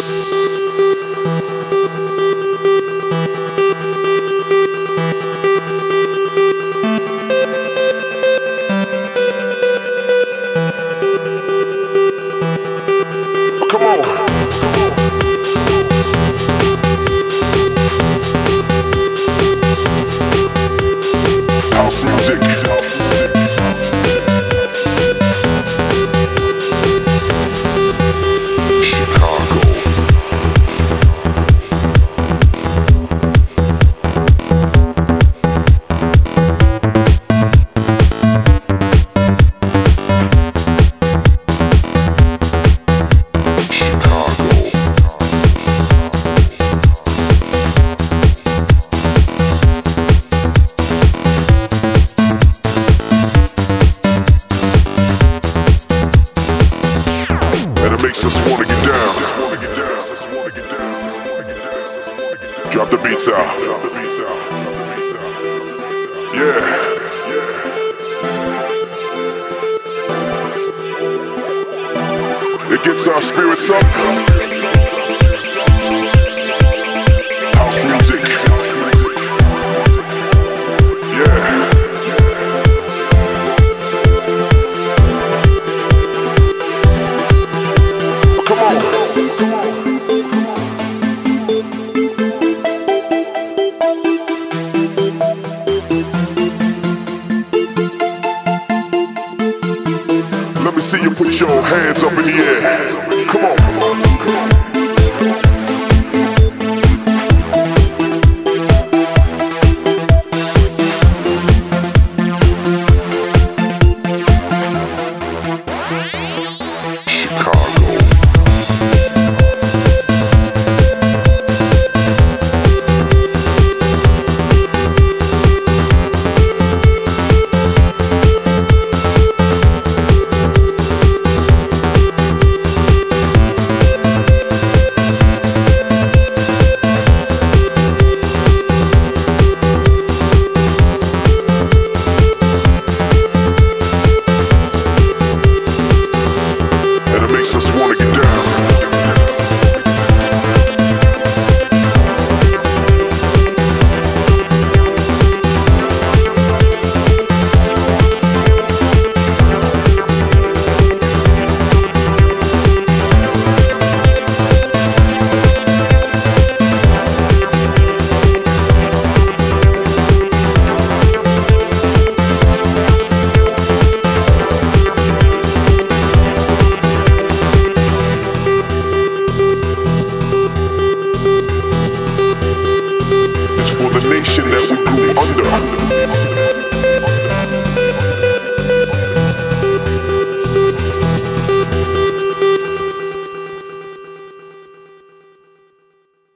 Drop the beats out. Yeah. It gets our spirits up. House music. Yeah. Come on. Let me see you put your hands up in the air. Come on. Just wanna get down. For the nation that we grew under.